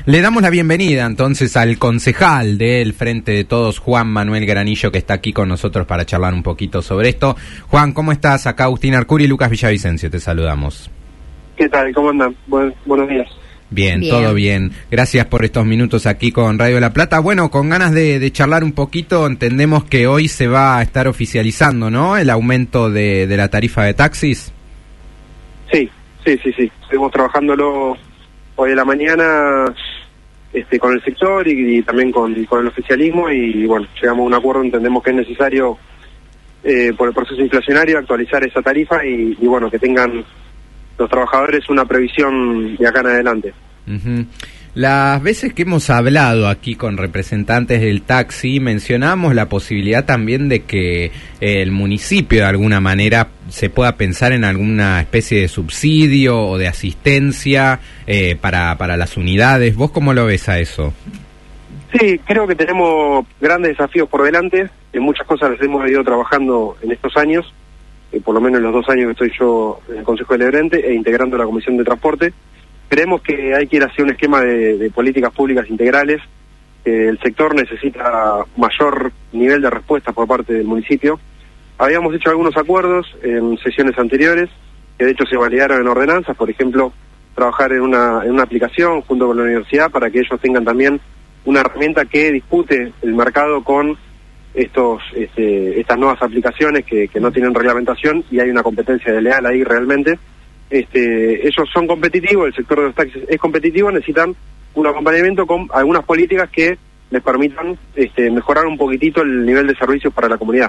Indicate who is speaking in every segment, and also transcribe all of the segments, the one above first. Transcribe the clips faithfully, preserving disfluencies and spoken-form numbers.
Speaker 1: Le damos la bienvenida entonces al concejal del Frente de Todos, Juan Manuel Granillo, que está aquí con nosotros para charlar un poquito sobre esto. Juan, ¿cómo estás? Acá Agustín Arcuri y Lucas Villavicencio, te saludamos.
Speaker 2: ¿Qué tal? ¿Cómo andan? Buen, buenos días.
Speaker 1: Bien,
Speaker 3: bien,
Speaker 1: todo bien. Gracias por estos minutos aquí con Radio La Plata. Bueno, con ganas de, de charlar un poquito, entendemos que hoy se va a estar oficializando, ¿no?, el aumento de, de la tarifa de taxis.
Speaker 2: Sí, sí, sí, sí. Seguimos trabajándolo hoy en la mañana este, con el sector y, y también con, con el oficialismo y, bueno, llegamos a un acuerdo. Entendemos que es necesario, eh, por el proceso inflacionario, actualizar esa tarifa y, y, bueno, que tengan los trabajadores una previsión de acá en adelante.
Speaker 1: Uh-huh. Las veces que hemos hablado aquí con representantes del taxi, mencionamos la posibilidad también de que eh, el municipio de alguna manera se pueda pensar en alguna especie de subsidio o de asistencia eh, para, para las unidades. ¿Vos cómo lo ves a eso?
Speaker 2: Sí, creo que tenemos grandes desafíos por delante. En muchas cosas las hemos ido trabajando en estos años, eh, por lo menos en los dos años que estoy yo en el Consejo Deliberante e integrando la Comisión de Transporte. Creemos que hay que ir hacia un esquema de, de políticas públicas integrales. Eh, el sector necesita mayor nivel de respuesta por parte del municipio. Habíamos hecho algunos acuerdos en sesiones anteriores, que de hecho se validaron en ordenanzas, por ejemplo, trabajar en una, en una aplicación junto con la universidad para que ellos tengan también una herramienta que dispute el mercado con estos este, estas nuevas aplicaciones que, que no tienen reglamentación y hay una competencia desleal ahí realmente. Este, ellos son competitivos, el sector de los taxis es competitivo, necesitan un acompañamiento con algunas políticas que les permitan este, mejorar un poquitito el nivel de servicios para la comunidad.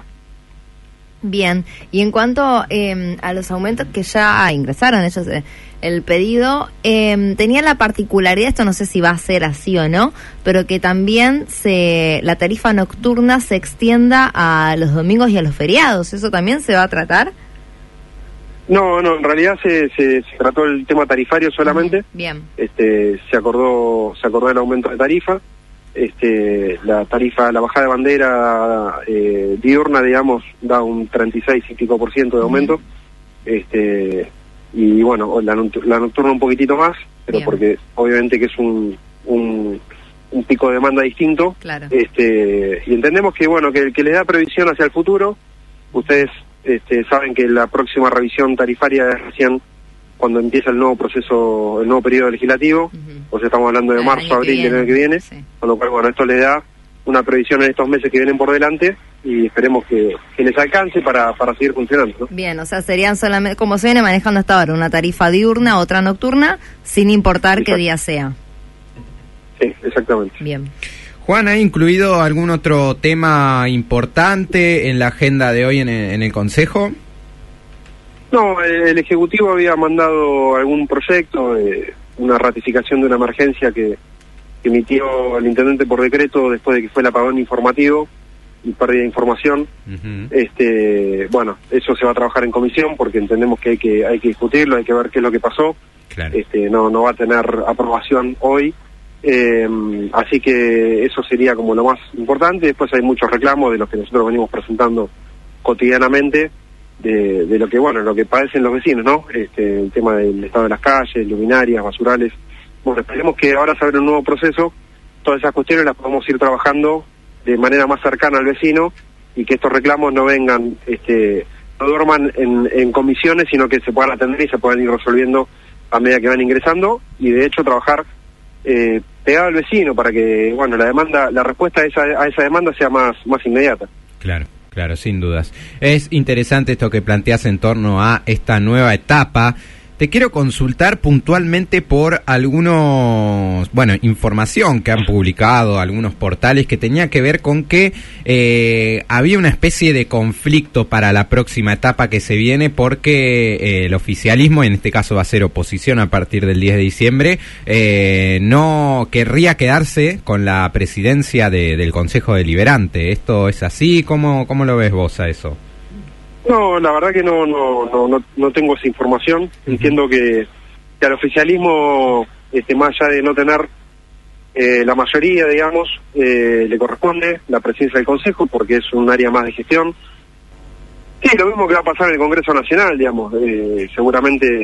Speaker 3: Bien, y en cuanto eh, a los aumentos que ya ingresaron ellos, eh, el pedido, eh, tenía la particularidad, esto no sé si va a ser así o no, pero que también se la tarifa nocturna se extienda a los domingos y a los feriados. ¿Eso también se va a tratar?
Speaker 2: No, no, en realidad se, se, se trató el tema tarifario solamente.
Speaker 3: Uh-huh. Bien.
Speaker 2: Este, se acordó, se acordó el aumento de tarifa. Este, la tarifa, la bajada de bandera eh, diurna, digamos, da un treinta y seis y pico por ciento de aumento. Uh-huh. Este, y bueno, la, la nocturna un poquitito más, pero bien, porque obviamente que es un, un, un pico de demanda distinto.
Speaker 3: Claro. Este,
Speaker 2: y entendemos que bueno, que, que les da previsión hacia el futuro. Ustedes Este, saben que la próxima revisión tarifaria es recién cuando empieza el nuevo proceso, el nuevo periodo legislativo, uh-huh, o sea, estamos hablando de marzo, abril del año que viene, sí, con lo cual, bueno, esto le da una previsión en estos meses que vienen por delante y esperemos que, que les alcance para, para seguir funcionando, ¿no?
Speaker 3: Bien, o sea, serían solamente, como se viene manejando hasta ahora, una tarifa diurna, otra nocturna, sin importar Exacto. qué día sea.
Speaker 2: Sí, exactamente.
Speaker 3: Bien.
Speaker 1: Juan, ¿ha incluido algún otro tema importante en la agenda de hoy en el, en el Consejo?
Speaker 2: No, el Ejecutivo había mandado algún proyecto, eh, una ratificación de una emergencia que, que emitió el Intendente por decreto después de que fue el apagón informativo y pérdida de información. Uh-huh. Este, bueno, eso se va a trabajar en comisión porque entendemos que hay que, hay que discutirlo, hay que ver qué es lo que pasó. Claro. Este, no, no va a tener aprobación hoy. Eh, así que eso sería como lo más importante. Después hay muchos reclamos de los que nosotros venimos presentando cotidianamente de, de lo que bueno lo que padecen los vecinos, ¿no? Este, el tema del estado de las calles, luminarias, basurales. Bueno, esperemos que ahora se abra un nuevo proceso, todas esas cuestiones las podemos ir trabajando de manera más cercana al vecino y que estos reclamos no vengan, este, no duerman en, en comisiones, sino que se puedan atender y se puedan ir resolviendo a medida que van ingresando y de hecho trabajar Eh, pegado al vecino para que, bueno, la demanda, la respuesta a esa, a esa demanda sea más, más inmediata.
Speaker 1: Claro, claro, sin dudas. Es interesante esto que planteas en torno a esta nueva etapa. Te quiero consultar puntualmente por algunos, bueno, información que han publicado algunos portales que tenía que ver con que eh, había una especie de conflicto para la próxima etapa que se viene porque eh, el oficialismo, en este caso va a ser oposición a partir del diez de diciembre, eh, no querría quedarse con la presidencia de, del Consejo Deliberante. ¿Esto es así? ¿Cómo, cómo lo ves vos a eso?
Speaker 2: No, la verdad que no no no no, no tengo esa información. Uh-huh. Entiendo que, que al oficialismo, este, más allá de no tener eh, la mayoría, digamos, eh, le corresponde la presidencia del Consejo porque es un área más de gestión. Sí, lo mismo que va a pasar en el Congreso Nacional, digamos. Eh, seguramente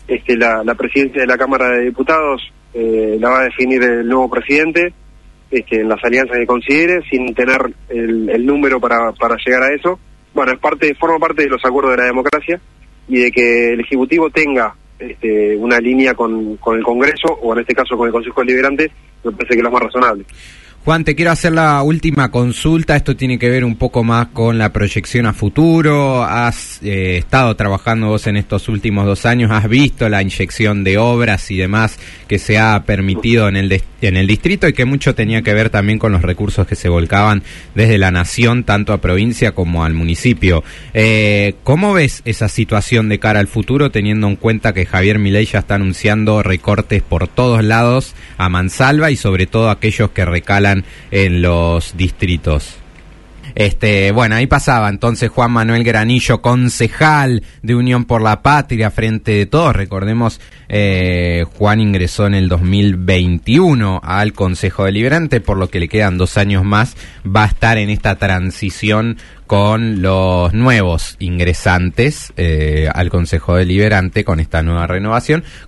Speaker 2: este, la, la presidencia de la Cámara de Diputados eh, la va a definir el nuevo presidente, este, en las alianzas que considere, sin tener el, el número para, para llegar a eso. Bueno, es parte, forma parte de los acuerdos de la democracia y de que el Ejecutivo tenga este, una línea con, con el Congreso, o en este caso con el Consejo Deliberante, me parece que es lo más razonable.
Speaker 1: Juan, te quiero hacer la última consulta. Esto tiene que ver un poco más con la proyección a futuro. Has eh, estado trabajando vos en estos últimos dos años, has visto la inyección de obras y demás que se ha permitido en el de, en el distrito, y que mucho tenía que ver también con los recursos que se volcaban desde la nación, tanto a provincia como al municipio. Eh, ¿Cómo ves esa situación de cara al futuro, teniendo en cuenta que Javier Milei ya está anunciando recortes por todos lados a mansalva, y sobre todo aquellos que recalan en los distritos? Este, bueno, ahí pasaba entonces Juan Manuel Granillo, concejal de Unión por la Patria, Frente de Todos. Recordemos, eh, Juan ingresó en el dos mil veintiuno al Consejo Deliberante, por lo que le quedan dos años más. Va a estar en esta transición con los nuevos ingresantes eh, al Consejo Deliberante, con esta nueva renovación.